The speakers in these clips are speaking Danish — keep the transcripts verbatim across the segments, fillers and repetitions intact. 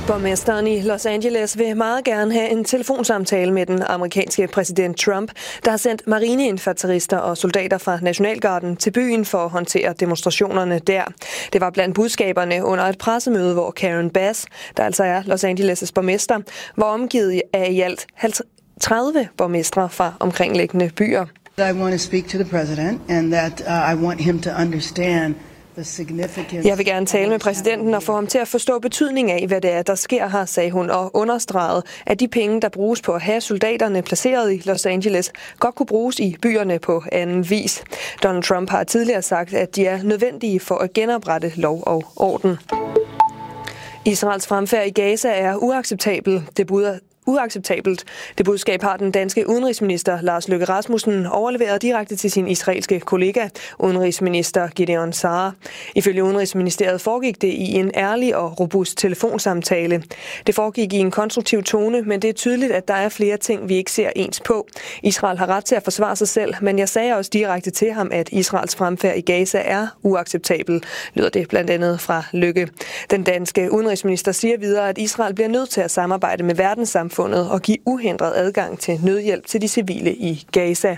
Borgmesteren i Los Angeles vil meget gerne have en telefonsamtale med den amerikanske præsident Trump, der har sendt marineinfanterister og soldater fra Nationalgarden til byen for at håndtere demonstrationerne der. Det var blandt budskaberne under et pressemøde, hvor Karen Bass, der altså er Los Angeles' borgmester, var omgivet af i alt tredive borgmestre fra omkringliggende byer. I want to speak to the president, and that uh, I want him to understand. Jeg vil gerne tale med præsidenten og få ham til at forstå betydningen af, hvad det er, der sker her, sagde hun, og understregede, at de penge, der bruges på at have soldaterne placeret i Los Angeles, godt kunne bruges i byerne på anden vis. Donald Trump har tidligere sagt, at de er nødvendige for at genoprette lov og orden. Israels fremfærd i Gaza er uacceptabel. Det bud Uacceptabelt. Det budskab har den danske udenrigsminister Lars Løkke Rasmussen overleveret direkte til sin israelske kollega, udenrigsminister Gideon Sa'ar. Ifølge Udenrigsministeriet foregik det i en ærlig og robust telefonsamtale. Det foregik i en konstruktiv tone, men det er tydeligt, at der er flere ting, vi ikke ser ens på. Israel har ret til at forsvare sig selv, men jeg sagde også direkte til ham, at Israels fremfærd i Gaza er uacceptabel, lyder det blandt andet fra Løkke. Den danske udenrigsminister siger videre, at Israel bliver nødt til at samarbejde med verdenssamfundet og give uhindret adgang til nødhjælp til de civile i Gaza.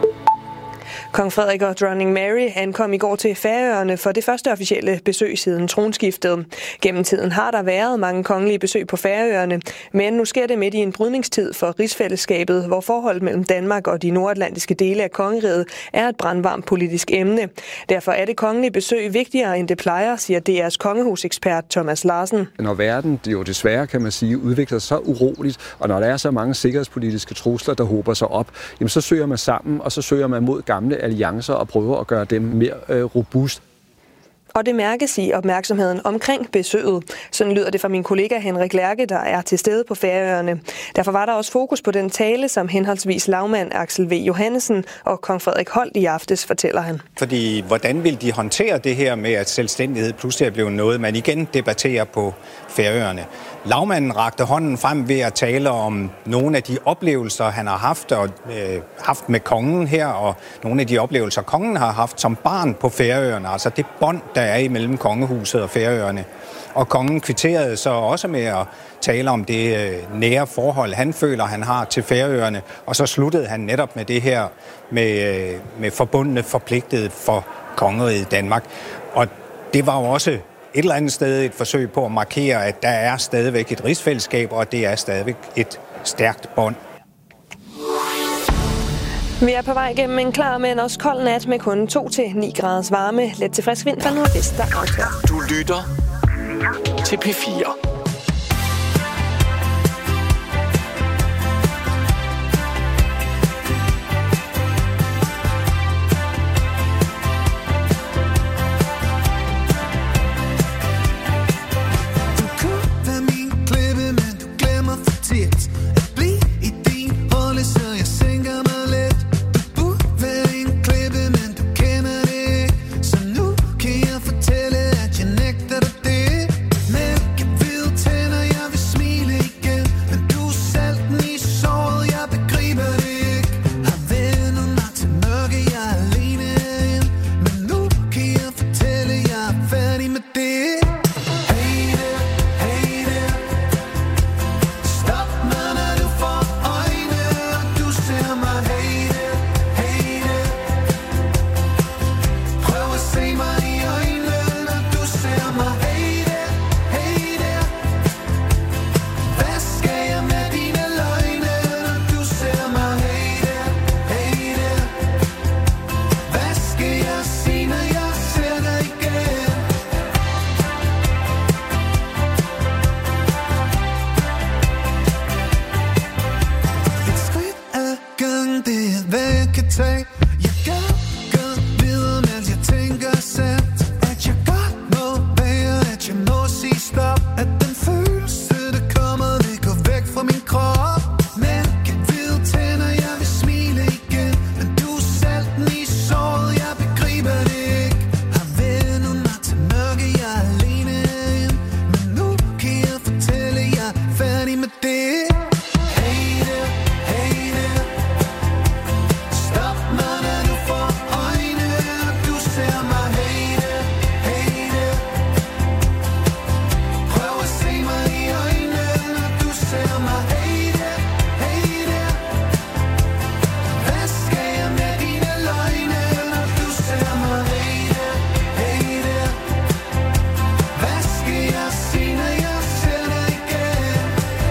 Kong Frederik og dronning Mary ankom i går til Færøerne for det første officielle besøg siden tronskiftet. Gennem tiden har der været mange kongelige besøg på Færøerne, men nu sker det midt i en brydningstid for rigsfællesskabet, hvor forholdet mellem Danmark og de nordatlantiske dele af kongeriget er et brandvarmt politisk emne. Derfor er det kongelige besøg vigtigere end det plejer, siger D R's kongehusekspert Thomas Larsen. Når verden det jo desværre, kan man sige, udvikler sig så uroligt, og når der er så mange sikkerhedspolitiske trusler, der hober sig op, jamen så søger man sammen, og så søger man mod gamle alliancer og prøver at gøre dem mere øh, robust. Og det mærkes i opmærksomheden omkring besøget. Sådan lyder det fra min kollega Henrik Lærke, der er til stede på Færøerne. Derfor var der også fokus på den tale, som henholdsvis lagmand Aksel V. Johannesen og kong Frederik holdt i aftes, fortæller han. Fordi hvordan vil de håndtere det her med, at selvstændighed pludselig er blevet noget, man igen debatterer på Færøerne? Lagmanden rakte hånden frem ved at tale om nogle af de oplevelser, han har haft, og, øh, haft med kongen her, og nogle af de oplevelser, kongen har haft som barn på Færøerne. Altså det bånd, der er imellem kongehuset og Færøerne. Og kongen kvitterede så også med at tale om det øh, nære forhold, han føler, han har til Færøerne. Og så sluttede han netop med det her med, øh, med forbundne forpligtede for kongeriget Danmark. Og det var jo også et eller andet sted et forsøg på at markere, at der er stadigvæk et rigsfællesskab, og det er stadigvæk et stærkt bånd. Vi er på vej gennem en klar, men også kold nat med kun to til ni graders varme. Let til frisk vind fra nordvest, der aftager. Du lytter til P fire. Stop my ser mig, hey der, hey der. Hvad skal jeg med dine løgne, når du ser mig, hey der, hey der. Hvad skal jeg sige, når jeg ser dig igen?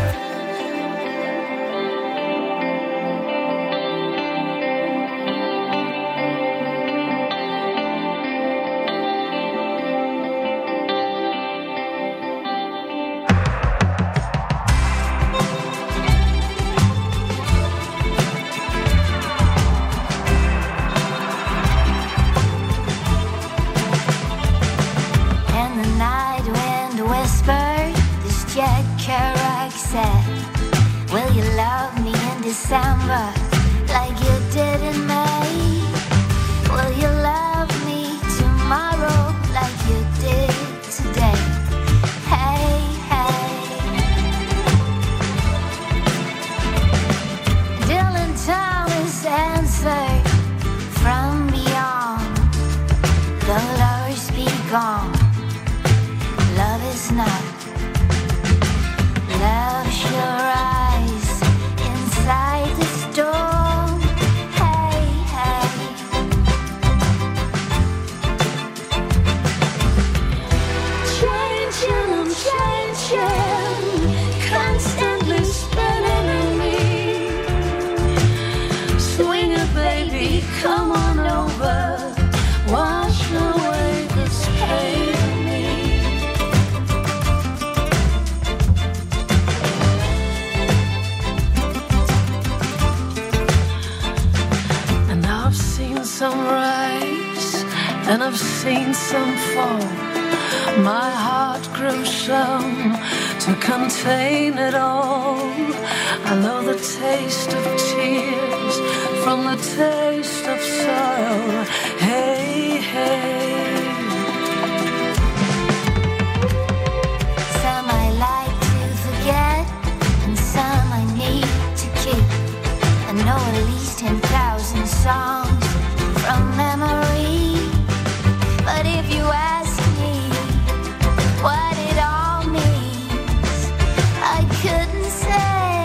And the night wind whispered, this Jack Kerouac said, will you love me in December like you did in May? Will you love me tomorrow like you did today? Hey, hey. Dylan Thomas answered from beyond, the lovers be gone. Love is not. Love shall rise inside the storm. Hey, hey. Changing, I'm changing, constantly spinning in me. Swing it, baby, come on over. Wash away this pain. Some rise and I've seen some fall. My heart grew slow to contain it all. I know the taste of tears from the taste of sorrow. Hey, hey. Some I like to forget and some I need to keep. I know at least ten thousand songs from memory. But if you ask me what it all means, I couldn't say.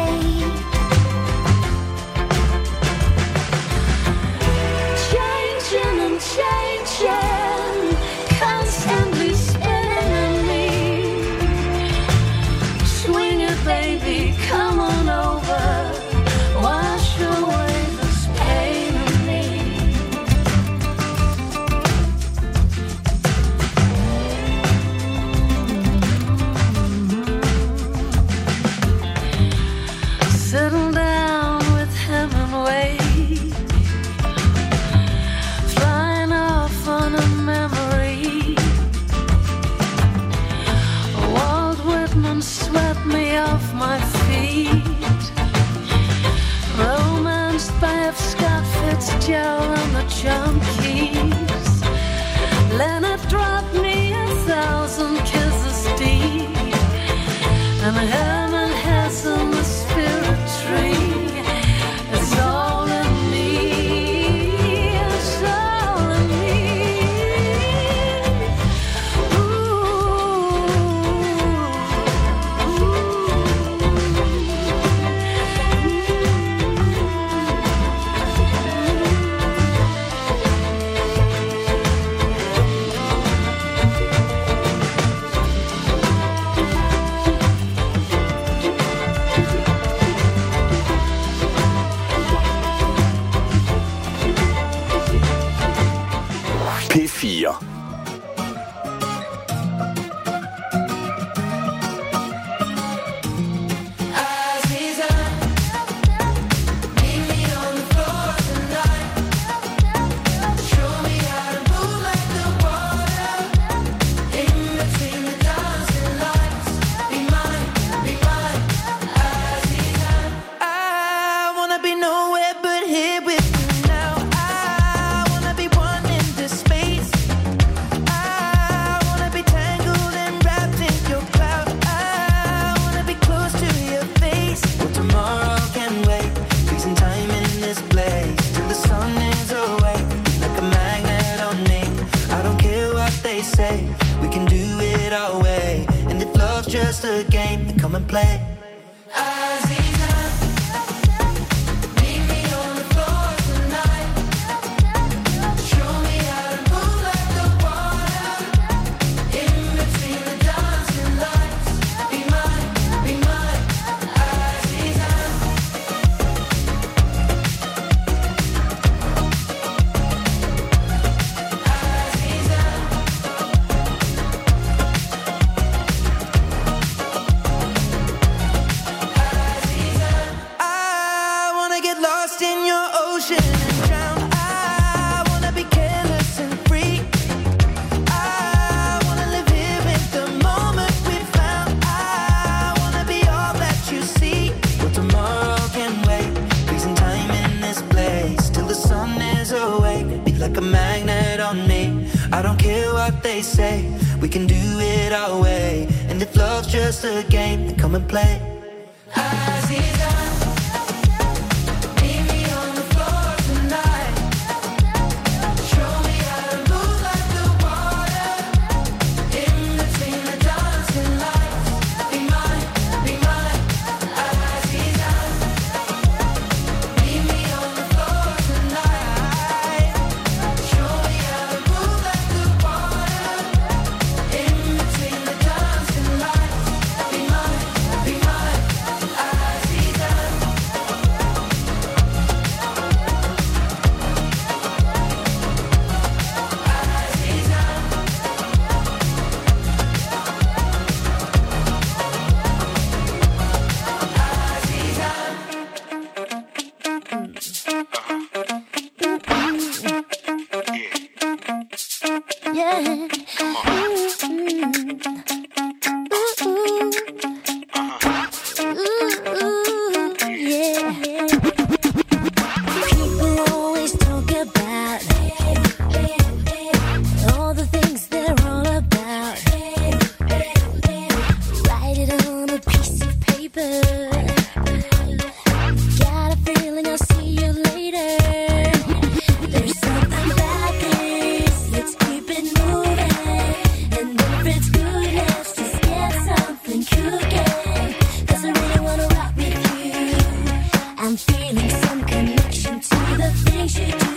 Changing and changing, constantly spinning in me. Swing it, baby, come on over. Wash away this pain of me. Sitting down with Hemingway, flying off on a memory. Walt Whitman swept me off my feet. Romanced by F. Scott Fitzgerald and the Junkies. Leonard dropped me a thousand kisses deep. And Herman Hesse in the spirit tree. It's all in me, it's all in me. P fire. just a game, then come and play. I what they say. We can do it our way. And if love's just a game, then come and play. Aziza, meet me on the floor tonight. Show me how to move like the water. In between the dancing lights. Be mine, be mine, Aziza. Meet me on the floor tonight. Show me how to move like the water. In between the dancing lights. Be mine, be mine, Aziza. Yeah. People always talk about all the things they're all about. Write it on a piece of paper. Got a feeling I'll see you later. There's something about this. Let's keep it moving. And if it's good, let's just get something cooking. 'Cause I really wanna rock with you. I'm feeling some connection to the things you do.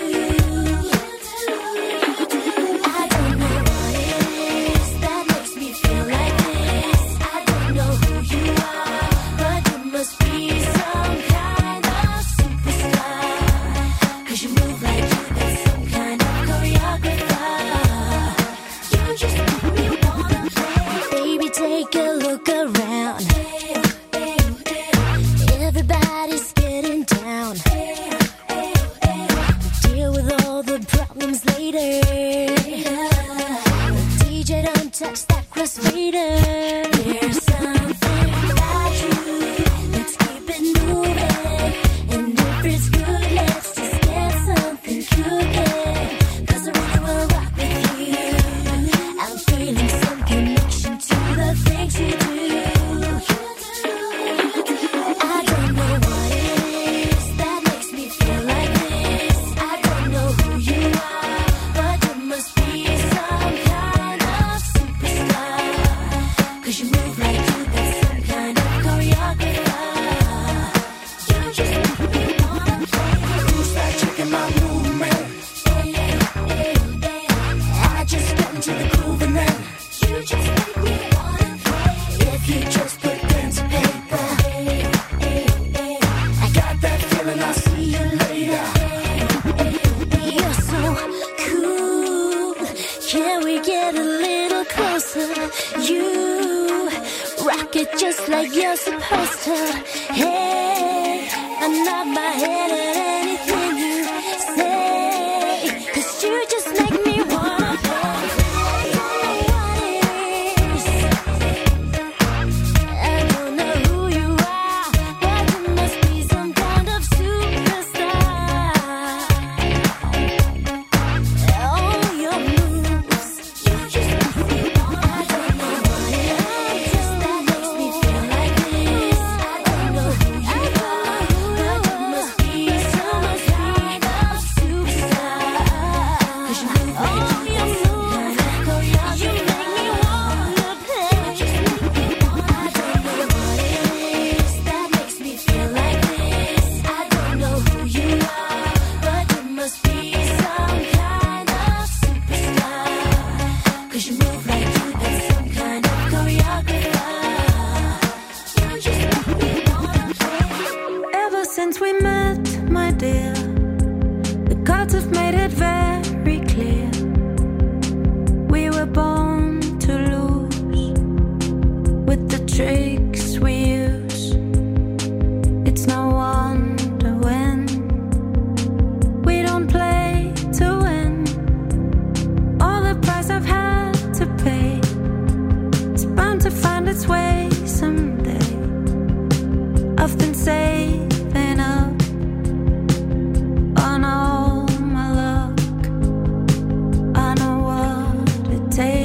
I don't know what it is that makes me feel like this. I don't know who you are, but you must be some kind of superstar. 'Cause you move like you've got some kind of choreographer. You just make me wanna play. Baby, take a look around. Everybody's getting down. Deal with all the problems later. D J, don't touch that crossfader. There's something about you. Let's keep it moving. And if it's good, let's just get something cooking. 'Cause I really wanna rock with you. I'm feeling some connection to the things you do. I don't know what it is that makes me feel like this. I don't know who you are, but you must be some kind of superstar. 'Cause you move like you got some kind of choreographer. You just make me wanna play. Who's that chick in my movement? I just get into the groove and then you just make me wanna play. If you just put pen to paper, I got that feeling I'll see you later. You're so cool. Can we get a little closer? You rock it just like you're supposed to. Hey, I nod my head at anything you say. 'Cause you just make me wanna play. I don't know what it is. I don't know who you are, but you must be some kind of superstar. All your moves, you just make me wanna. I don't know what it is that makes me feel like this. I don't know who you are, but you must be some kind of superstar. 'Cause you move like you got some kind of choreography. You make me wanna play. You just make me wanna. I don't know what it is that makes me feel like this. I don't know who you are, but you must be some kind of superstar. 'Cause you move like you got some kind of choreographer. You just make me wanna play. Ever since we met, my dear, the gods have made it very clear. We were born to lose with the tricks we use. It's no wonder when we don't play to win. All the price I've had to pay, it's bound to find its way someday. I've been saving up on all my luck. I know what it takes.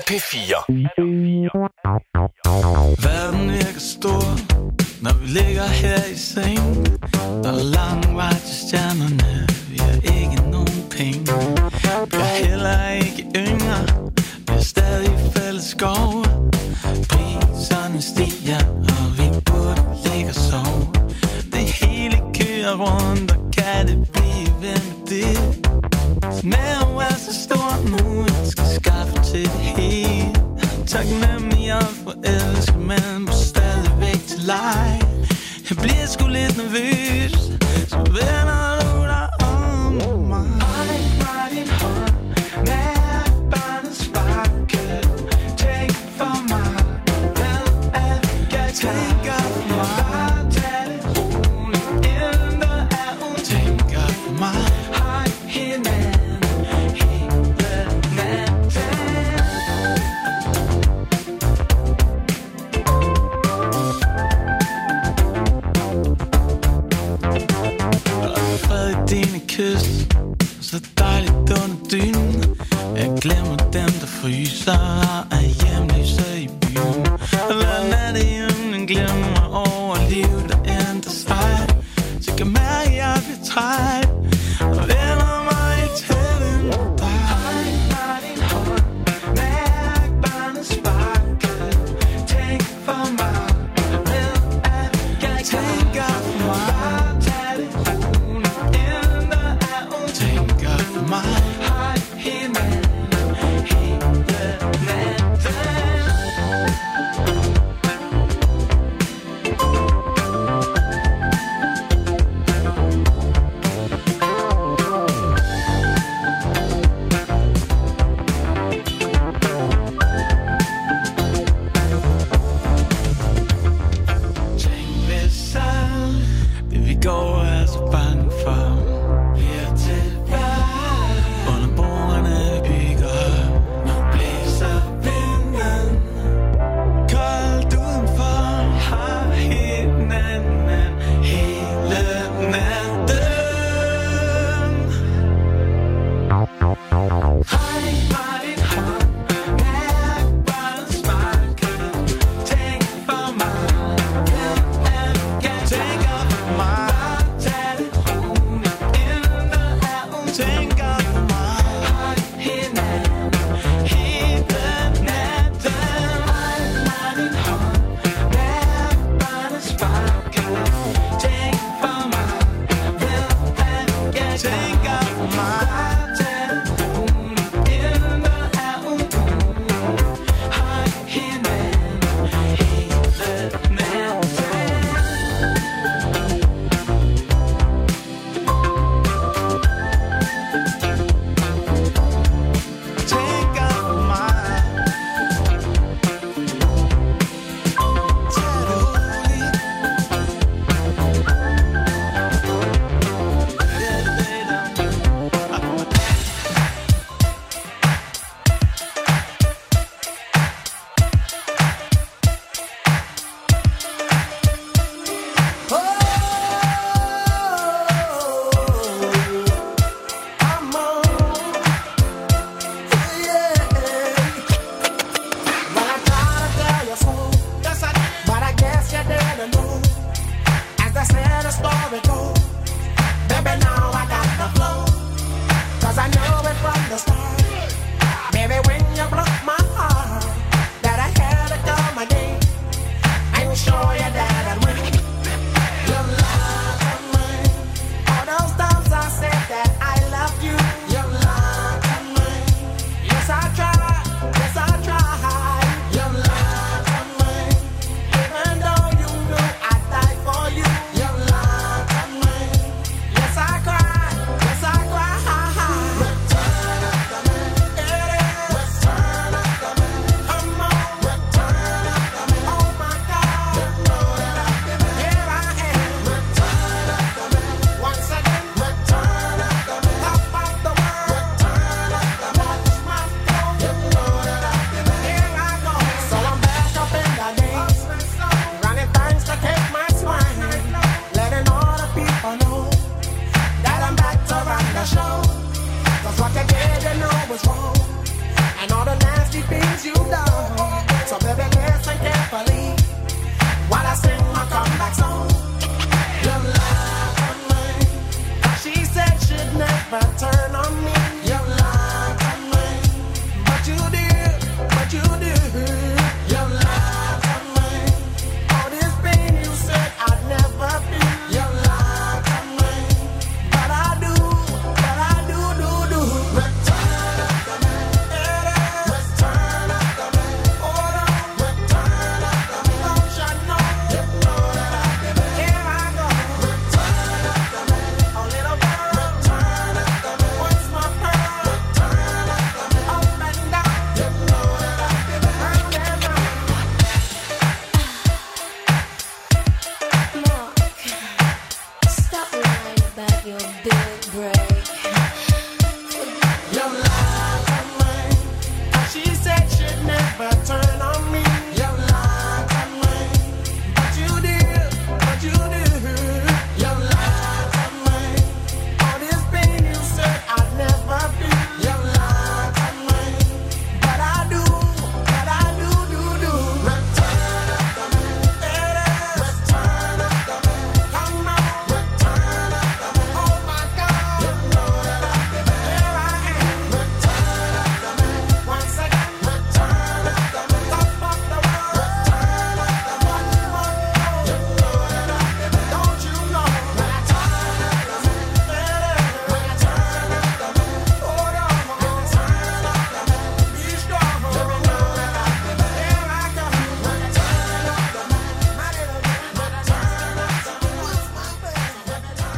P fire. Verden virker stor, når vi ligger her i seng. Der er lang vej til stjernerne, vi har ikke nogen penge. Vi er heller ikke yngre, vi er stadig fælles skov. Priserne stiger, og vi burde ligge og sove. Det hele kører rundt, og kan det blive ved med det? Snæv er så stor nu, jeg skal skaffe til det hele. Taknemmelig og forelsket, men må stadigvæk til leg. Jeg bliver sgu lidt nervøs, så vender du dig om mig. Ej, mig din hånd, mærk barnets sparke. Tænk for mig, hvad er jeg tænker for mig. Bare tag det roligt, inden der er hun tænker for mig. Hej hinanden, hele natten. Dine kys, så dejligt under dynen. Jeg glemmer dem, der fryser og er hjemløse i byen. Lad nattehjemmen glemme over liv, der ændrer sig. Så kan mærke, jeg bliver træt og vender mig i tætten dig. Hej, mig din hånd, mærk barnets sparke. Tænk for mig, ved at jeg tænker for mig. Mig, hej hinanden, hele natten. Tænk hvis så, det vi går er så bange for. never turn on me. You lied to me, but you did, but you did. You lied to me. All this pain you said I'd never feel. You lied to me, but I do, but I do, do, do. Return up to me, return up to me. Hold on, return up to me. Don't you know? You know that I did it. Here I go. Return up to me, a little girl. Return up to me. What's my pearl? Return up to me. Up and down. You know that I did it. Round and round. Mark, stop lying about your big break. You lied to me. She said she'd never turn on me. You lied to me, but you did, but you did. You lied to me. All this pain you said I'd never feel. You lied to me, but I do, but I do, do, do. Return up to me, return up to me. Come on, return up to me. Oh my God, you know that I did it. Here I am. Return up to me. Once again, return up to me. Top of the world. Return up to me. What you want more? You know that I did it. Don't you know? Return up to me. Return up to me. Hold on. Return up to me. Be strong. You know that I did it. Here I go. Return up to me. My little girl. Return up to me. What's my baby?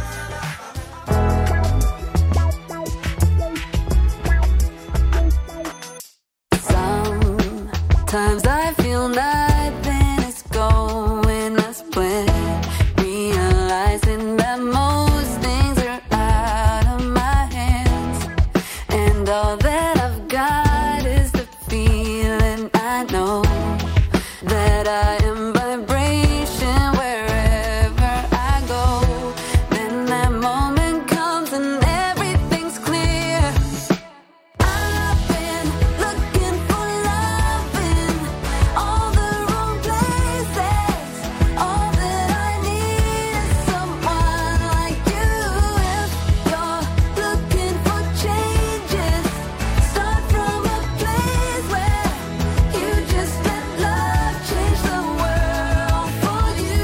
Sometimes I feel nothing is going as planned, realizing that most things are out of my hands, and all that I've got is the feeling I know that I am vibration wherever I go. Then that moment comes and everything's clear. I've been looking for love in all the wrong places. All that I need is someone like you. If you're looking for changes, start from a place where you just let love change the world for you.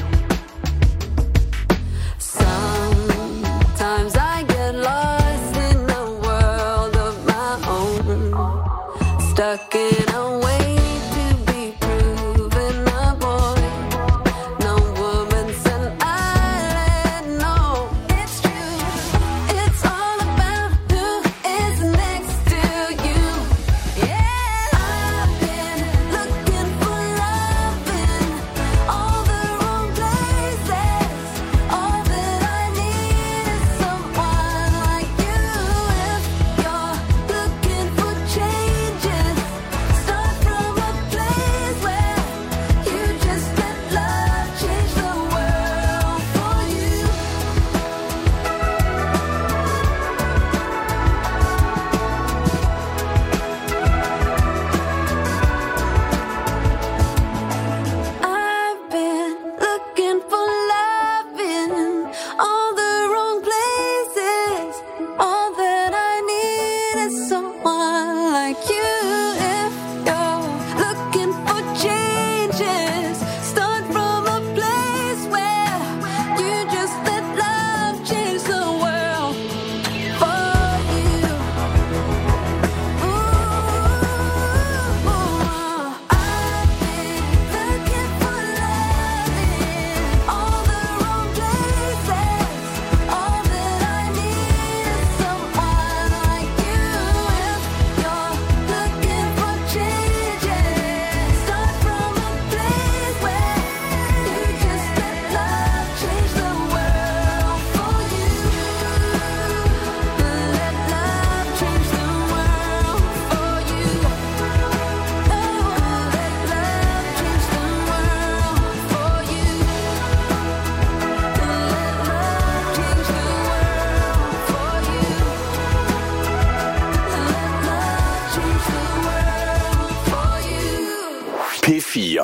Sometimes I get lost in a world of my own, stuck in a way to be proven a boy. No woman's an island, no, it's true. It's all about who is next to you. Yeah, I've been looking for love in all the wrong places. All that I need is someone like you. If you're looking for changes, start from a place where you just let love change the world for you. I've been looking for love in all the wrong places. All that I need is someone like you. If you're looking for changes, start from a place where you just let love change the world for you. Ooh, I've been looking for love in all the wrong places. All that I need is someone like you. If you're looking for changes, start from a place where you just let love change the world for you. Let love change the world for you. Oh, let love change the world for you. P fire.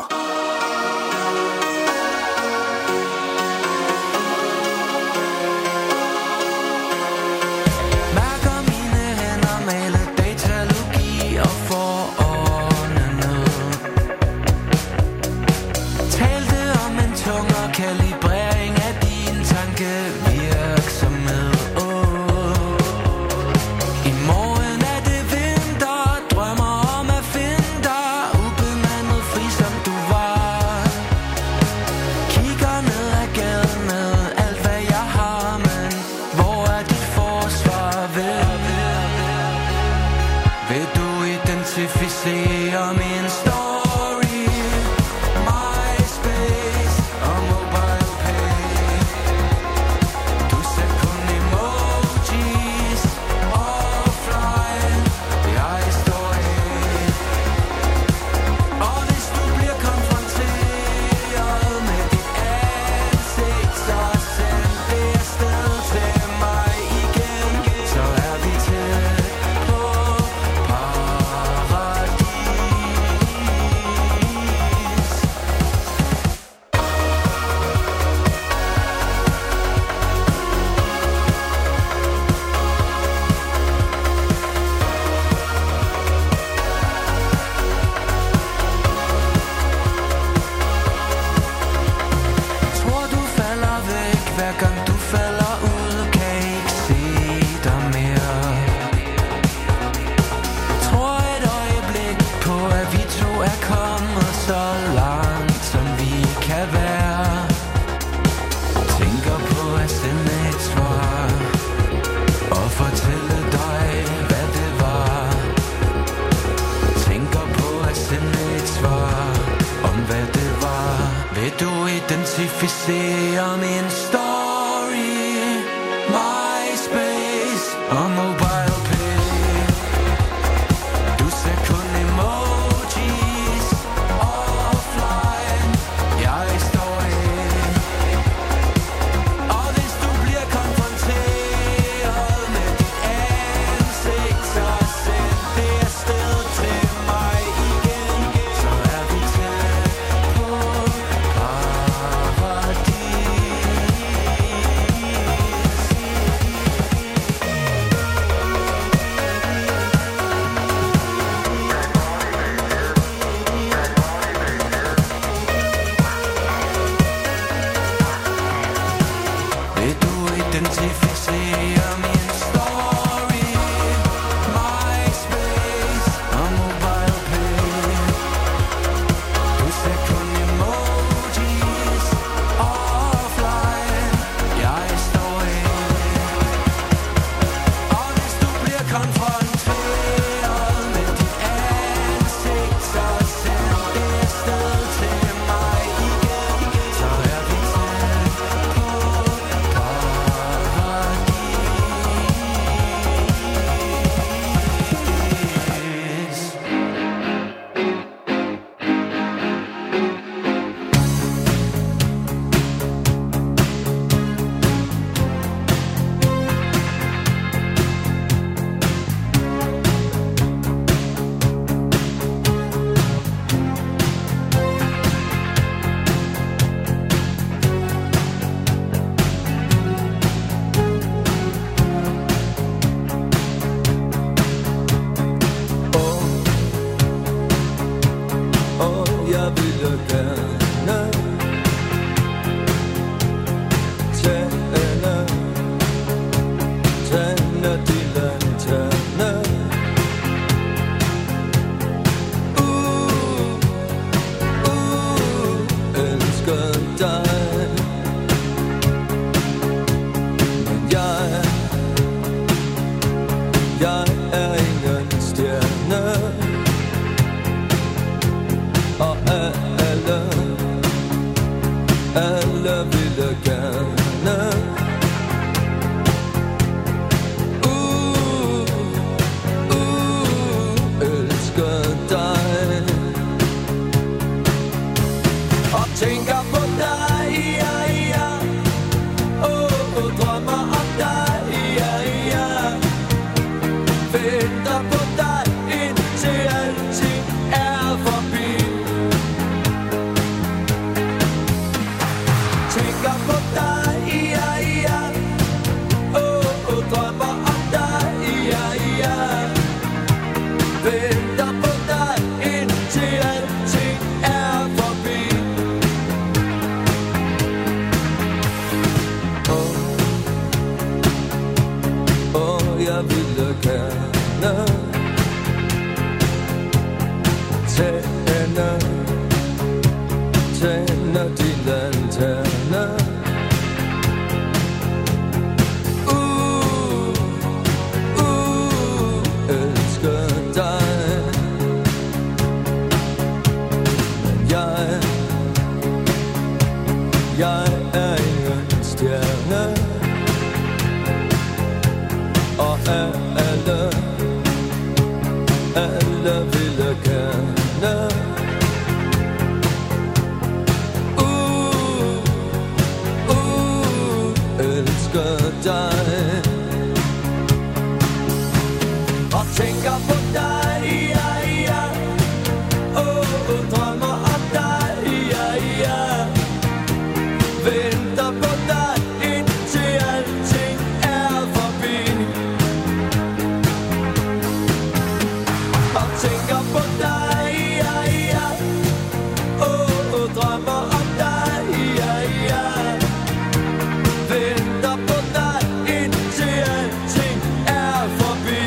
identificere min story. MySpace og MobilePay. Du ser kun emojis offline. Jeg står af. Og hvis du bliver konfronteret med dit ansigt, så send det afsted til mig igen. Så er vi tæt på paradis. Tror du falder væk, hver gang du falder ud. Kan ikke se dig mere. Tror et øjeblik på, at vi to er kommet så langt, som vi kan være. Tænker på at sende et svar og fortælle dig, hvad det var. Tænker på at sende et svar om, hvad det var. Vil du identificere min story? MySpace og MobilePay. Du ser kun emojis offline. Jeg står af. Og hvis du bliver konfronteret med dit ansigt, så send det afsted til mig igen. Så er vi tæt på paradis. Vil du identificere min story? MySpace og MobilePay. Du ser kun emojis offline. Jeg står af. Og hvis du bliver konfronteret med dit ansigt, så send det afsted til mig igen. Så er vi tæt på paradis. Og jeg ville gerne tænde, tænde de lanterne. Uh, uh, elsker dig. Men jeg, jeg er ingen stjerne. Og alle, alle ville gerne. Uh, uh, elsker dig. Og tænker på dig, ja, ja. Oh, oh, drømmer om dig, ja, ja. Venter på dig, indtil alting er forbi. Tænker på dig, ja, ja. Oh, oh, drømmer om dig, ja, ja. Venter på dig, indtil alting er forbi. Oh, oh, jeg ville gerne tænde, tænde de lanterner. Uh, uh, elsker dig. alle, alle ville gerne uh, uh, elske dig og tænker på dig, ja, ja. Oh, drømmer om dig, ja, ja. Venter på dig, indtil alting er forbi. Og tænker på dig, ja, ja. Oh, drømmer om dig, ja, ja. Venter på dig, indtil alting er forbi.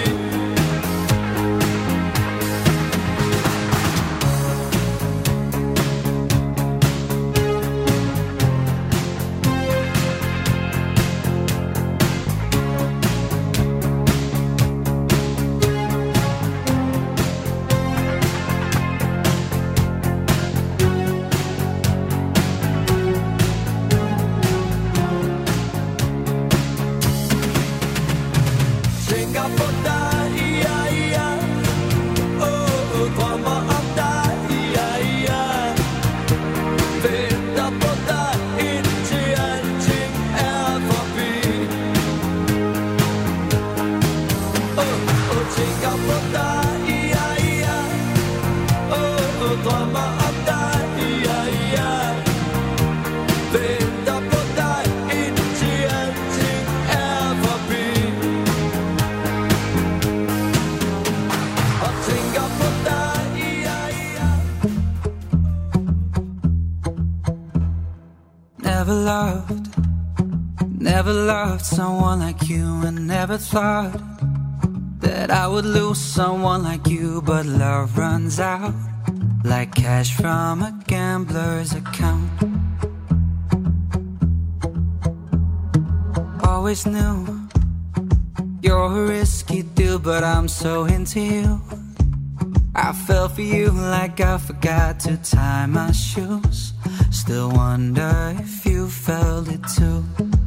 Tænker på dig, ja, ja. Oh, drømmer om dig, ja, ja. Venter på dig, indtil alting er forbi. Oh, oh, tænker på dig, ja, ja. Oh, drømmer om dig, ja, ja. Venter på dig, indtil alting er forbi. Og tænker på dig, ja, ja. Never loved, never loved someone like you, and never thought that I would lose someone like you. But love runs out like cash from a gambler's account. Always knew you're a risky deal, but I'm so into you. I fell for you like I forgot to tie my shoes. Still wonder if you felt it too.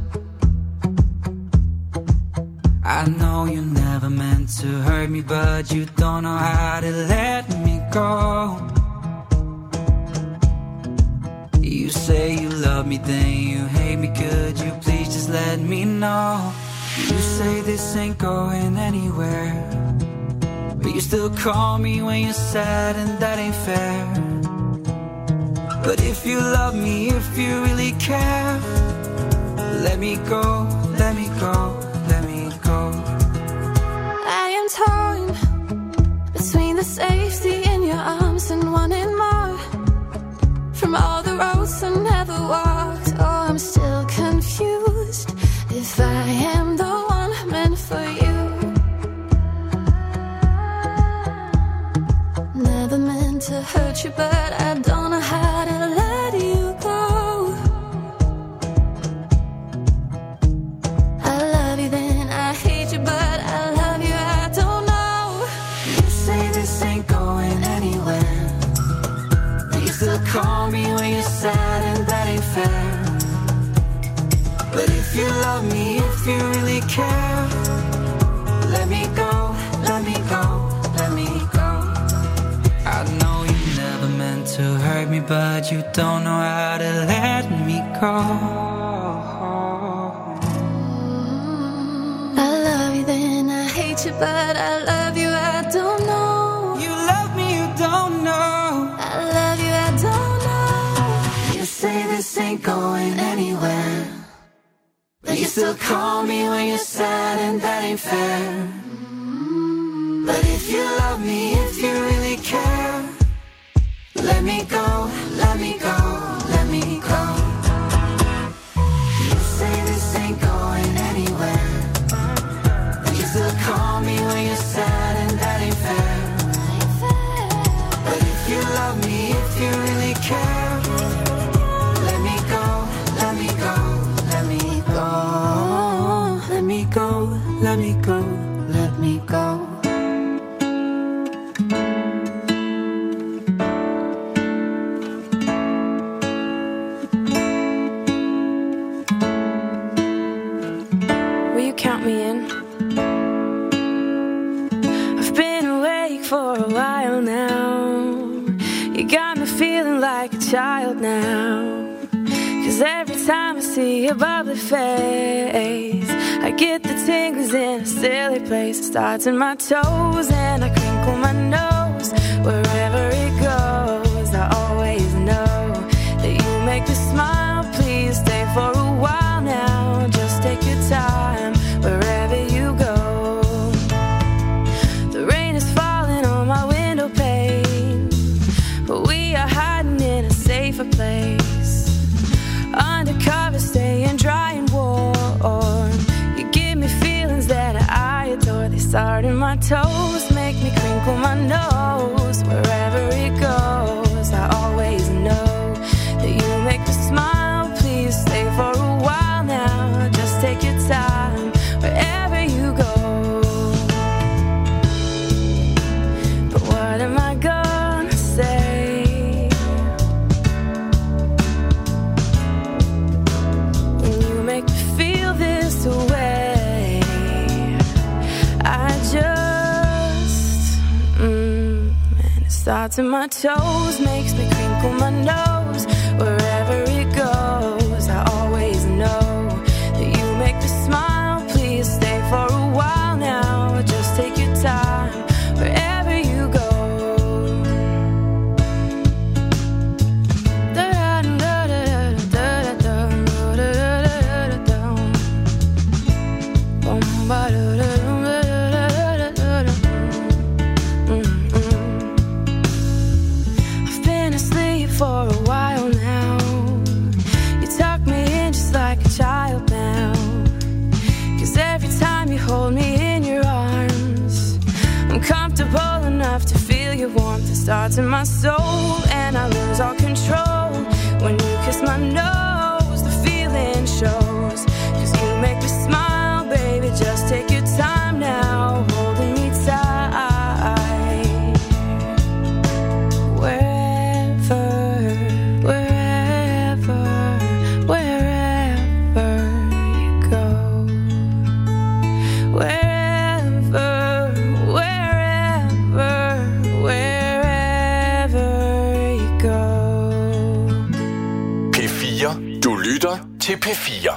I know you never meant to hurt me, but you don't know how to let me go. You say you love me, then you hate me. Could you please just let me know? You say this ain't going anywhere, but you still call me when you're sad, and that ain't fair. But if you love me, if you really care, let me go, let me go, let me go. I am torn between the safety in your arms and wanting more from all the roads I never walked. Oh, I'm still confused if I am the one meant for you. Never meant to hurt you, but I don't know how to let you go. I love you, then I hate you, but I love you, I don't know. You say this ain't going anywhere, but you still call me when you're sad, and that ain't fair. But if you love me, if you really care, let me go, let me go, let me go. I know you never meant to hurt me, but you don't know how to let me go. I love you, then I hate you, but I love you, I don't know. You love me, you don't know. I love you, I don't know. You say this ain't going anywhere, but you still call me when you're sad, and that ain't fair. But if you love me, if you really care, let me go, let me go, let me go. You say this ain't going anywhere, but you still call me when you're sad, and that ain't fair. But if you love me, if you really care, let me go, let me go, let me go. Let me go, let me go, let me go. Will you count me in? child now. Cause every time I see your bubbly face, I get the tingles in a silly place. It starts in my toes and I crinkle my nose. Wherever it goes, I always know that you make me smile. Please stay for a while now. Just take your time wherever you go. The rain is falling on my window pane, but we are hiding in a safer place. Undercover, staying dry and warm. You give me feelings that I adore. They start in my toes, make me crinkle my nose. Wherever it goes, I always know that you make me smile. Please stay for a while now. Just take your time wherever you go. But what am I gonna say? Make me feel this way. I just mm, and it starts in my toes, makes me crinkle my nose. Wherever it goes, I always know that you make me smile. Please stay for a while now. Just take your time wherever you go. I've been asleep for a while now. You tuck me in just like a child now. Cause every time you hold me in your arms, I'm comfortable enough to feel your warmth. It starts in my soul and I lose all control. When you kiss my nose, the feeling shows. Cause you make me smile, baby, just take your time now, holding me tight. Wherever, wherever, wherever you go. Wherever, wherever, wherever you go. P fire. Du lytter til P fire.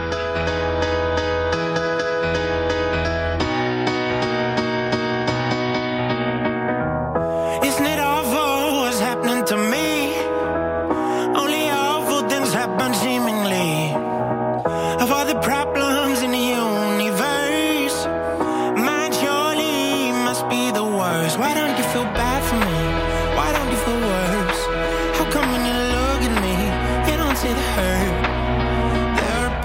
Isn't it awful what's happening to me? Only awful things happen seemingly. Of all the problems in the universe, mine surely must be the worst. Why don't you feel bad for me? Why don't you feel worse? How come when you look at me, you don't see the hurt? There are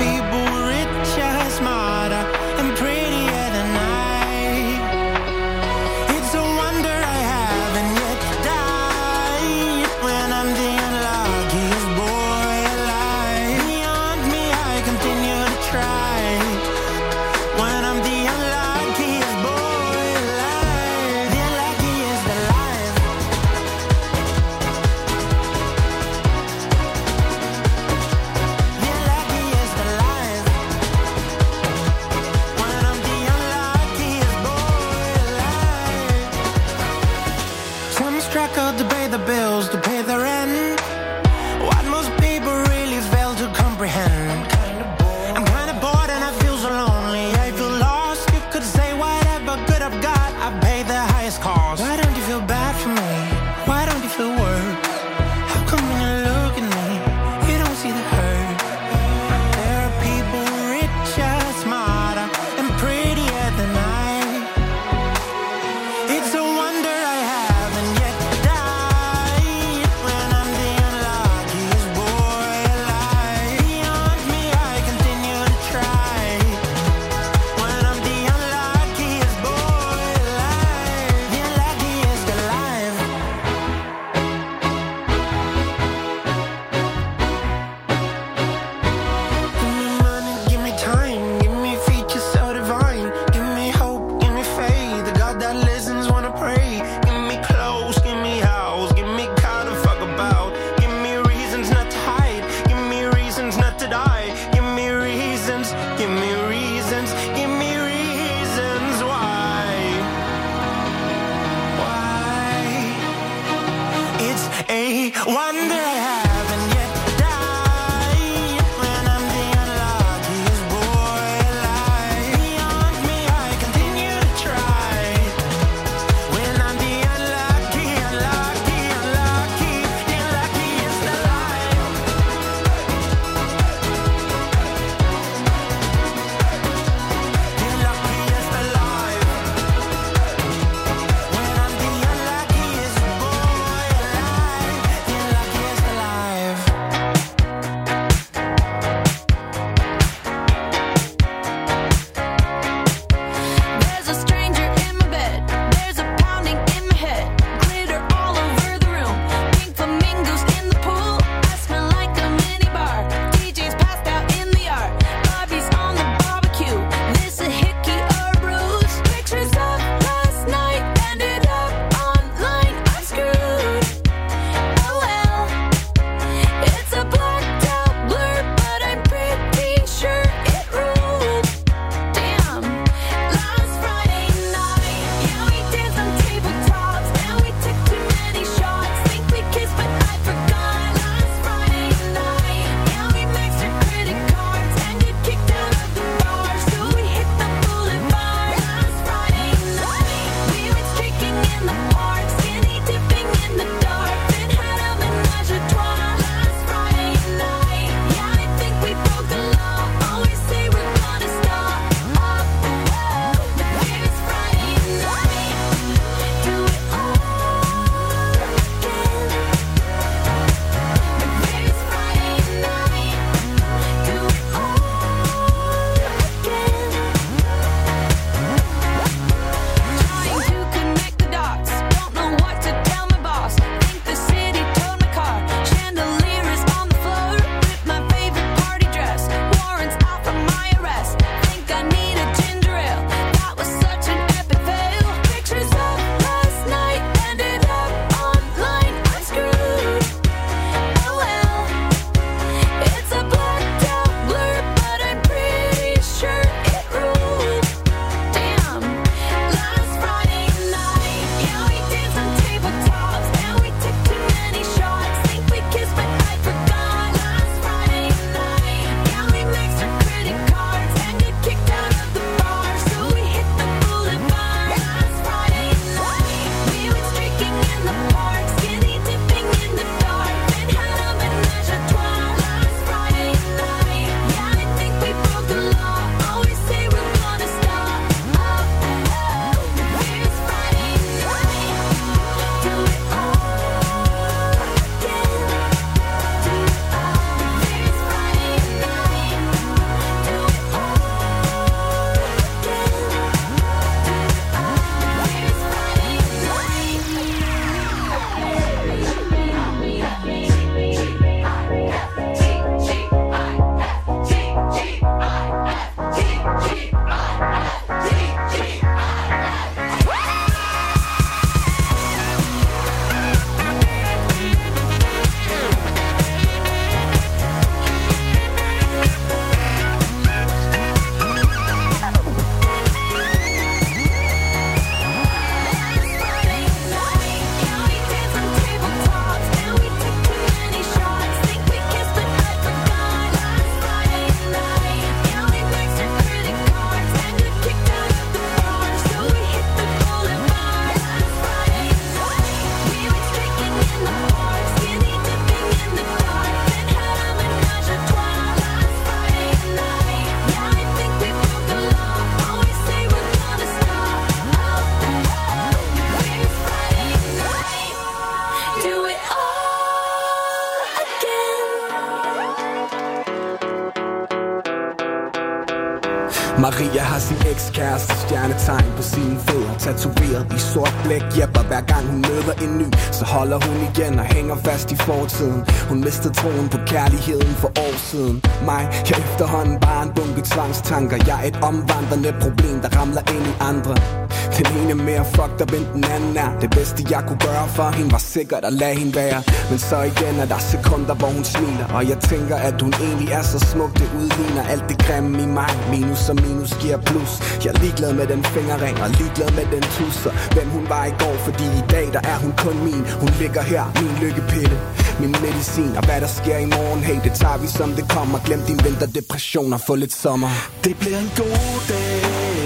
har sin ekskæreste stjernetegn på sine fødder, tatoveret i sort blæk, jæpper hver gang hun møder en ny. Så holder hun igen og hænger fast i fortiden. Hun mistede troen på kærligheden for år siden. Mig, jeg efterhånden bare en bunke tvangstanker. Jeg er et omvandrende problem, der ramler ind i andre. Den ene mere fucked up end den anden er. Det bedste jeg kunne gøre for hende var sikkert at lade hende være. Men så igen er der sekunder hvor hun smiler, og jeg tænker at hun egentlig er så smuk. Det udligner alt det grimme i mig. Minus og minus giver plus. Jeg er ligeglad med den fingerring og ligeglad med den tusser. Hvem hun var i går, fordi i dag der er hun kun min. Hun ligger her, min lykkepille, min medicin. Og hvad der sker i morgen, hey, det tager vi som det kommer. Glem din vinterdepression og få lidt sommer. Det bliver en god dag.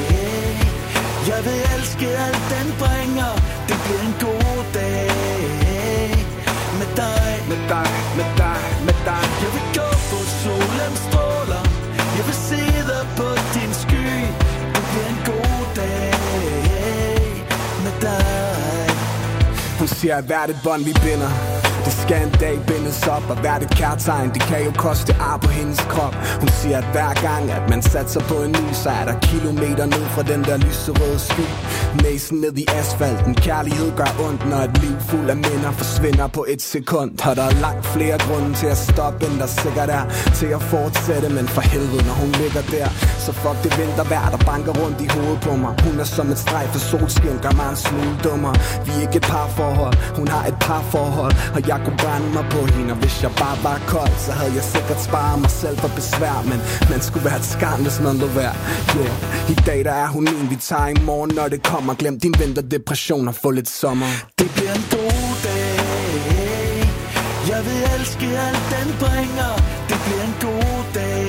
Jeg vil elske alt den bringer. Det bliver en god dag. Med dig, med dig, med dig, med dig. Jeg vil gå på solens stråler. Jeg vil se dig på din sky. Det bliver en god dag. Med dig. Hun siger at hvert et bånd vi binder, det skal en dag bindes op. Og hvert et kærtegn, det kan jo koste ar på hendes krop. Hun siger at hver gang at man satser på en ny, så er der kilometer ned fra den der lyserøde sky. Næsen ned i asfalten. Kærlighed gør ondt, når et liv fuld af minder forsvinder på et sekund. Og der er langt flere grunde til at stoppe, end der sikkert er til at fortsætte. Men for helvede, når hun ligger der, så fuck det vintervejr, der banker rundt i hovedet på mig. Hun er som et streg for solskin, gør mig en smule dummer. Vi er ikke et parforhold, hun har et parforhold. Og jeg kunne brænde mig på hende, og hvis jeg bare var kold, så havde jeg sikkert sparet mig selv for besvær. Men man skulle være et skam, hvis man lå værd. Yeah. I dag der er hun min, vi tager i morgen, når det kommer. Glem din vinterdepression og få lidt sommer. Det bliver en god dag. Jeg vil elske alt den bringer. Det bliver en god dag.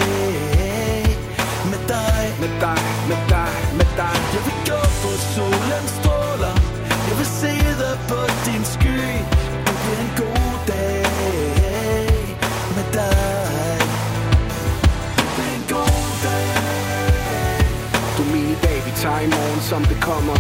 Med dig, med dig, med dig, med dig. Jeg vil gå på solens stråler. Jeg vil se dig på din sky. Det bliver en god dag. Med dig. Det bliver en god dag. Du er min i dag, vi tager i morgen som det kommer.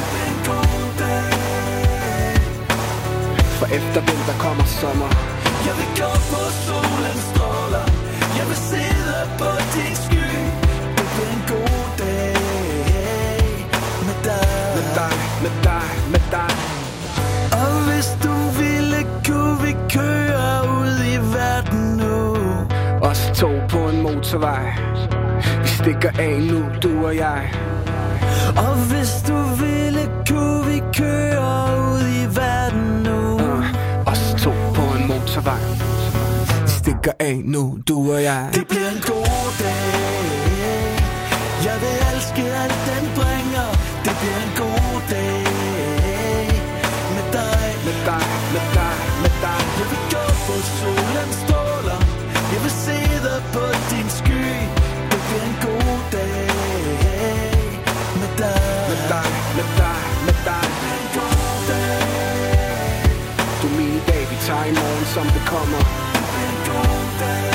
For efter vinter kommer sommer. Jeg vil gå på solens stråler. Jeg vil se dig på din sky. Det bliver en god dag. Med dig, med dig, med dig, med dig. Og hvis du ville, kunne vi køre ud i verden nu. Os to på en motorvej. Vi stikker af nu, du og jeg. Og hvis du ville, kunne vi køre ud i verden nu. uh, Os to på en motorvej. Vi stikker af nu, du og jeg. Det bliver en god dag. Jeg vil elske alt den bringer. Det bliver en god dag. Med dig, med dig, med dig, med dig. Jeg vil gå på solens stråler. Jeg vil se dig på din sky. Det bliver en god dag. Med dig, med dig, med dig, med dig. En god dag. Du er min i dag, vi tager i morgen som det kommer. En god dag.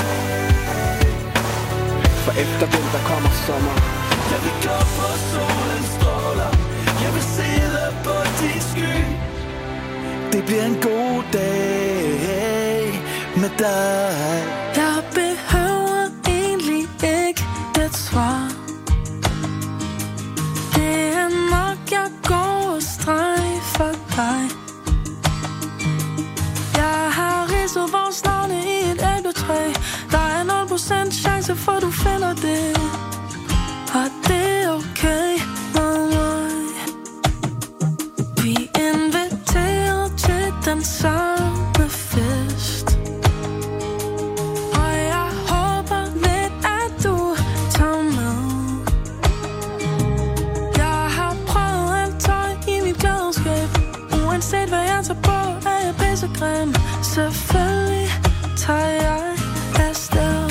For efter vinter kommer sommer. Jeg vil gå på solens stråler. Jeg vil se dig på din sky. Det bliver en god dag med dig. Jeg behøver egentlig ikke et svar. Det er nok, jeg går og strejfer dig. Jeg har ridset vores navne i et æbletræ. Der er nul procent chance for, du finder det. Og det er okay med mig. Vi inviterer til den samme fest. Og jeg håber lidt, at du tager med. Jeg har prøvet alt tøj i mit klædeskab. Uanset hvad jeg tager på, er jeg pissegrim. Selvfølgelig tager jeg afsted.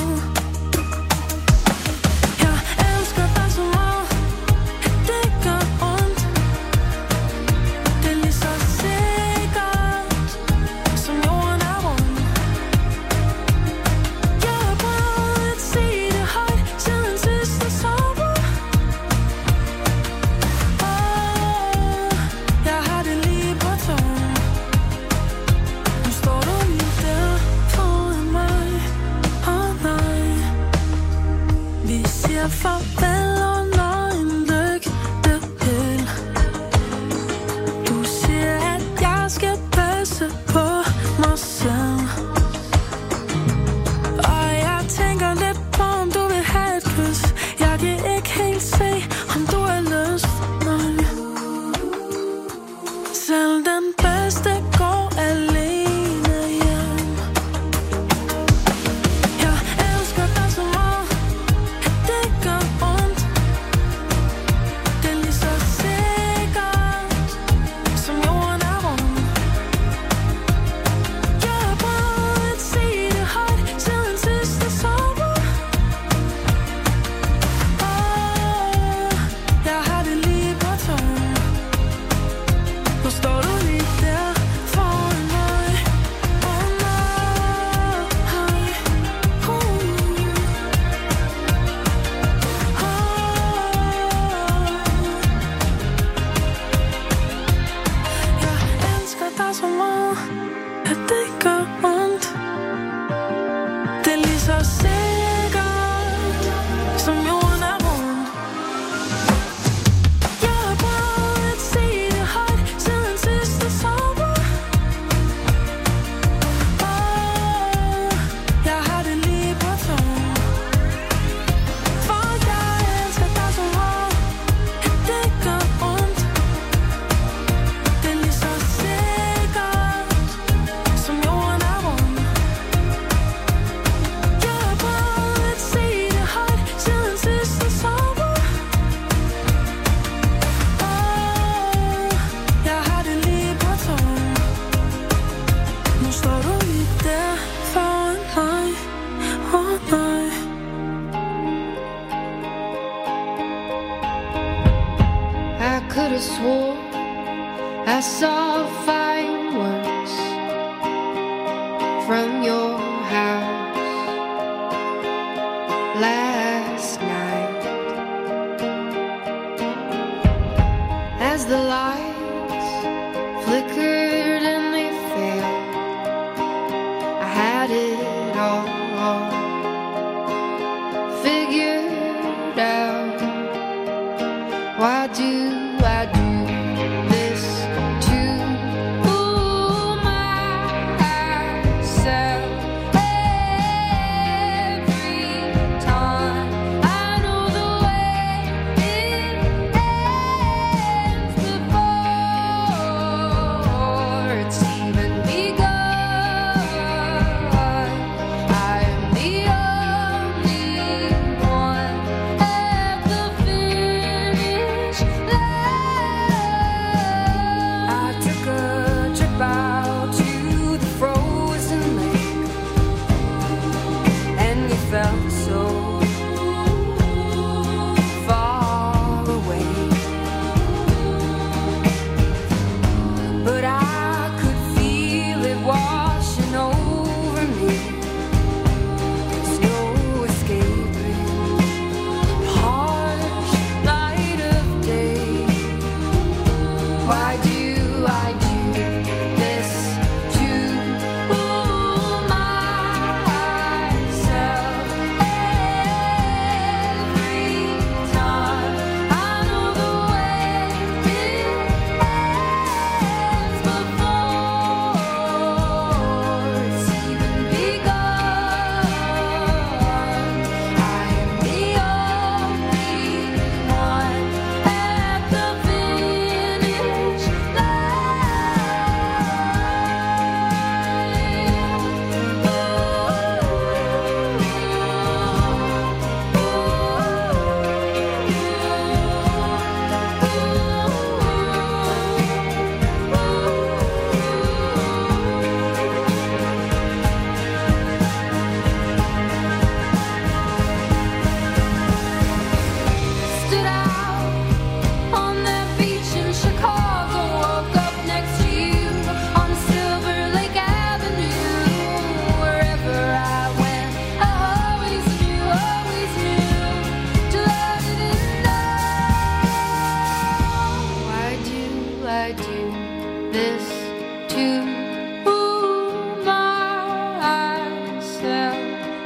Står du lige der foran mig? could have swore I saw fireworks from your house last night. As the lights flickered and they failed, I had it all figured out. Why do I do this to myself every time? I know the way it ends before it's even begun. I am the only one at the finish line. I took a trip out to the frozen lake, and you felt so far away. But I could feel it washing over me. There's no escaping harsh light of day. Why do I do this to myself every time? I know the way it ends before it's even begun. I am the only one at the finish stood out on that beach in Chicago, woke up next to you on Silver Lake Avenue. Wherever I went, I always knew, always knew to let it know. Why do I do this to myself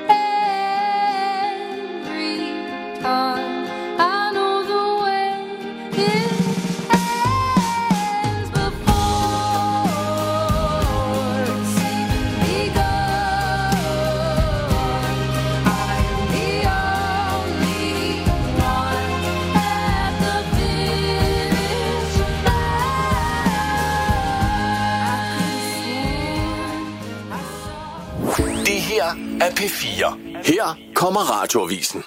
every time? I know the way it ends before it's even begun. I am the only one at the finish line. Det her er P fire. Her kommer Radioavisen.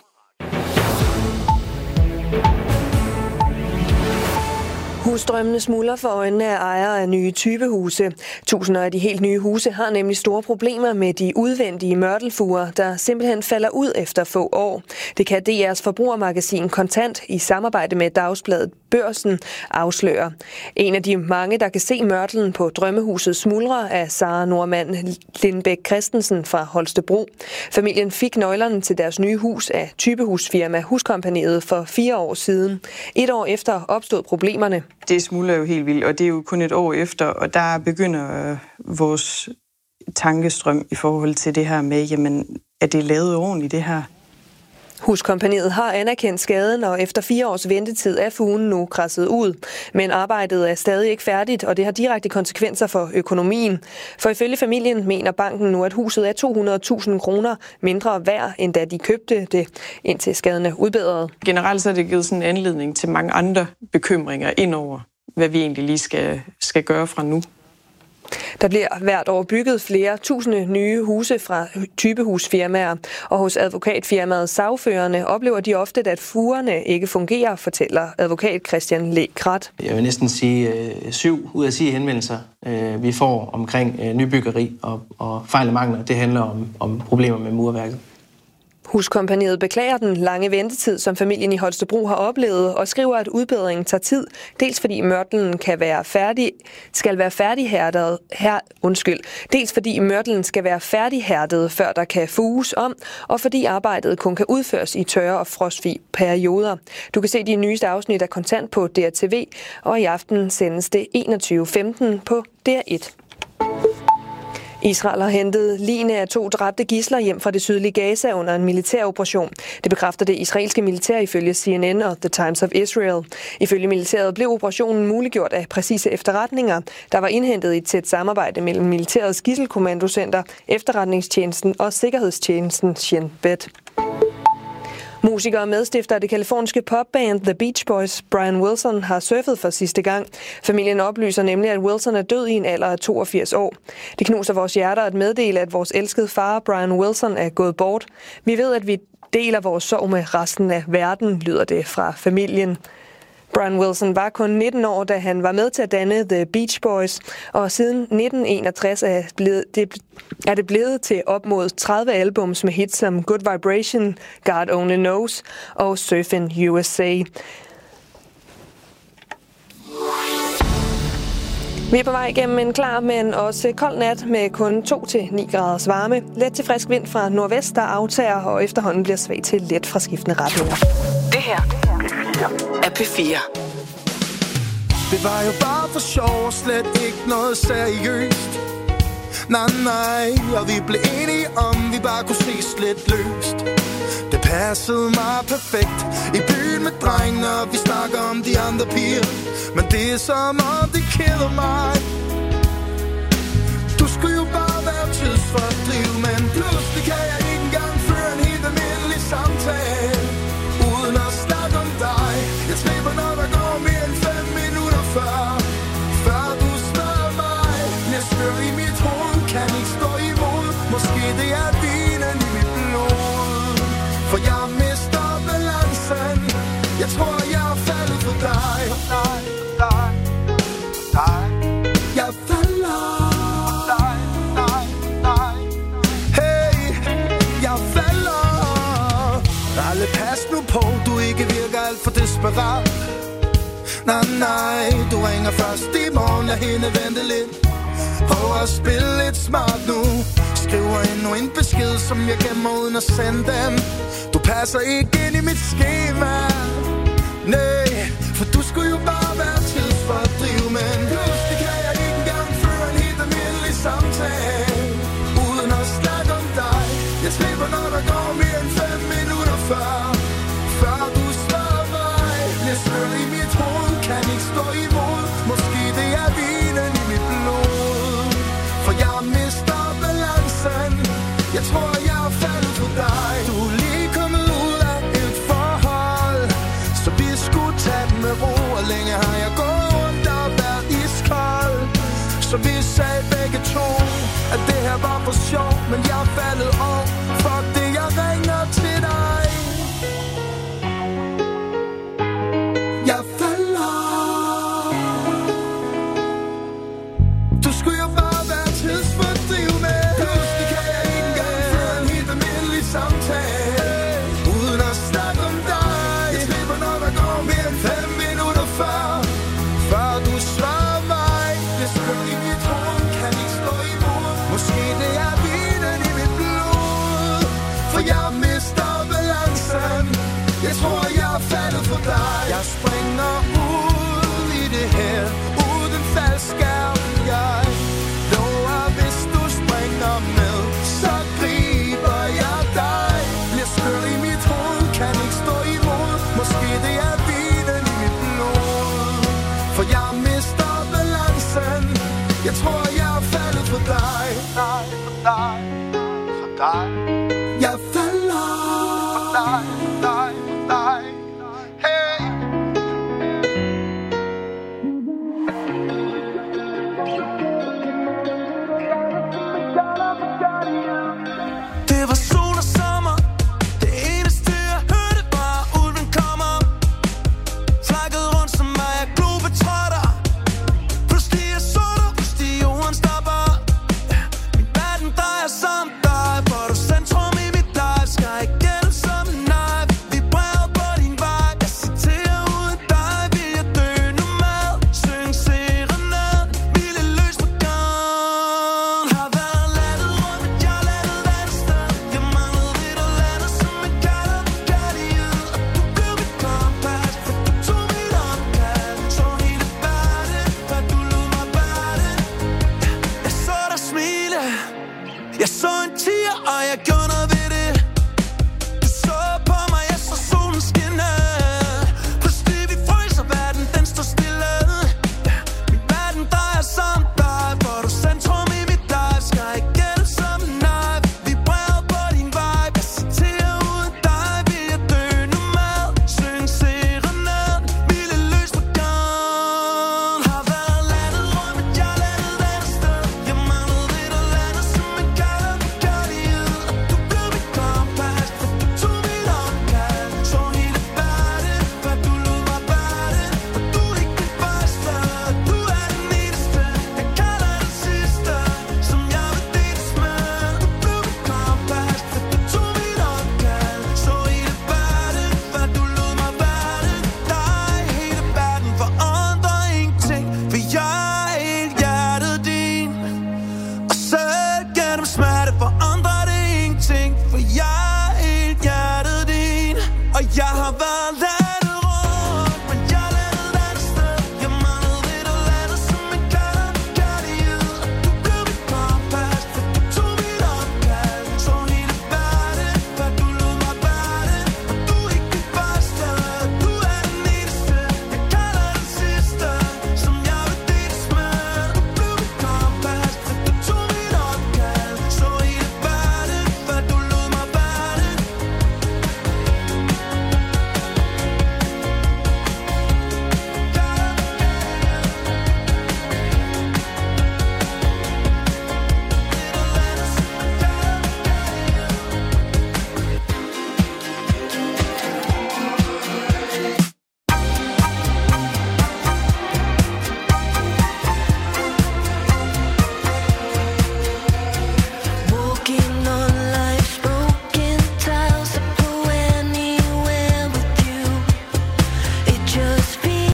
Husdrømmene smuldrer for øjnene af ejere af nye typehuse. Tusinder af de helt nye huse har nemlig store problemer med de udvendige mørtelfuger, der simpelthen falder ud efter få år. Det kan D R's forbrugermagasin Kontant i samarbejde med dagsbladet Børsen afsløre. En af de mange, der kan se mørtlen på drømmehuset smuldre, er Sara Normand Lindbæk Christensen fra Holstebro. Familien fik nøglerne til deres nye hus af typehusfirma Huskompagniet for fire år siden. Et år efter opstod problemerne. Det smuldrer jo helt vildt, og det er jo kun et år efter, og der begynder øh, vores tankestrøm i forhold til det her med, jamen, er det lavet ordentligt, det her? Huskompagniet har anerkendt skaden, og efter fire års ventetid er fugen nu krasset ud. Men arbejdet er stadig ikke færdigt, og det har direkte konsekvenser for økonomien. For ifølge familien mener banken nu, at huset er to hundrede tusind kroner mindre værd, end da de købte det, indtil skaden er udbedret. Generelt så er det givet sådan en anledning til mange andre bekymringer indover, hvad vi egentlig lige skal, skal gøre fra nu. Der bliver hvert år bygget flere tusinde nye huse fra typehusfirmaer, og hos advokatfirmaet Sagførende oplever de ofte, at fugerne ikke fungerer, fortæller advokat Christian Le Krat. Jeg vil næsten sige øh, syv ud af ti henvendelser, øh, vi får omkring øh, nybyggeri og, og fejl og mangler. Det handler om, om problemer med murværket. Huskompagniet beklager den lange ventetid, som familien i Holstebro har oplevet, og skriver, at udbedringen tager tid, dels fordi mørtlen kan være færdig, skal være færdighærdet, her, undskyld, dels fordi mørtlen skal være færdighærdet, før der kan fuges om, og fordi arbejdet kun kan udføres i tørre og frostfri perioder. Du kan se de nyeste afsnit af Kontant på D R T V, og i aften sendes det enogtyve femten på D R et. Israel har hentet ligene af to dræbte gidsler hjem fra det sydlige Gaza under en militær operation. Det bekræfter det israelske militær ifølge C N N og The Times of Israel. Ifølge militæret blev operationen muliggjort af præcise efterretninger, der var indhentet i et tæt samarbejde mellem militærets gidselkommandocenter, efterretningstjenesten og sikkerhedstjenesten Shin Bet. Musiker og medstifter af det kaliforniske popband The Beach Boys, Brian Wilson, har surfet for sidste gang. Familien oplyser nemlig, at Wilson er død i en alder af toogfirs år. Det knuser vores hjerter at meddele, at vores elskede far, Brian Wilson, er gået bort. Vi ved, at vi deler vores sorg med resten af verden, lyder det fra familien. Brian Wilson var kun nitten år, da han var med til at danne The Beach Boys, og siden nitten enogtres er, blevet, det, er det blevet til op mod tredive albums med hits som Good Vibration, God Only Knows og Surfin' U S A. Vi er på vej igennem en klar, men også kold nat med kun to til ni graders varme. Let til frisk vind fra nordvest, der aftager og efterhånden bliver svag til let fra skiftende retninger. Det her er P fire. Det var jo bare for sjov og slet ikke noget seriøst. Nej, nej, og vi blev enige om, vi bare kunne ses lidt løst. Det passede mig perfekt i byen med drengene, og vi snakker om de andre piger. Men det er som om det keder mig. Du skulle jo bare være tidsfordriv, men pludselig kan jeg ikke engang føre en helt almindelig samtale uden at snakke om dig. Jeg slipper, når der går mere end fem minutter før Før du spørger mig. Jeg spørger i mit hoved, kan ikke stå imod. Måske det er vinen i mit blod, for jeg mister balancen. Jeg tror, jeg er faldet for dig. dig, dig, dig. Jeg falder dig, dig, dig. Hey, jeg falder. Alle pas nu på, du ikke virker alt for desperat. Nej, nej, du ringer først i morgen, lad hende vente lidt. Prøv at spille lidt smart nu. Skriver endnu en besked, som jeg gemmer uden at sende dem. Du passer ikke ind i mit skema. Nej, for du skulle jo bare være tidsfordriv, men pludselig kan jeg ikke engang føre en helt almindelig samtale uden at snakke om dig. Jeg slipper, når der går mere end fem minutter før Før du spørger mig. Jeg spørger i mit hoved, kan ikke stå imod. Måske det er vinen i mit blod, for jeg mister balancen. Jeg tror, jeg er faldet for dig. Du er lige kommet ud af et forhold, så vi skulle tage den med ro. Og længe har jeg gået rundt og været iskold. Så vi sagde begge to, at det her var for sjov. Men jeg er faldet over, for det jeg ringer til dig. Jeg falder. Du skulle jo bare være tidsfordriv med. Pludselig kan jeg ikke engang føre en helt almindelig samtale uden at snakke om dig. Jeg slipper, når der går mere end fem minutter før Før du svarer mig. Jeg spørger i mit hoved, kan ikke stå imod. Måske det er vinen i mit blod, for jeg mister balancen. Jeg tror, jeg er faldet for dig. Jeg springer ud i det her uden faldskærm. Jeg lover, hvis du springer med, så griber jeg dig. Bliver skør i mit hoved, kan ikke stå imod. Måske det er vinen i mit blod, for jeg mister balancen. Jeg tror, jeg er faldet for dig. dig, for dig.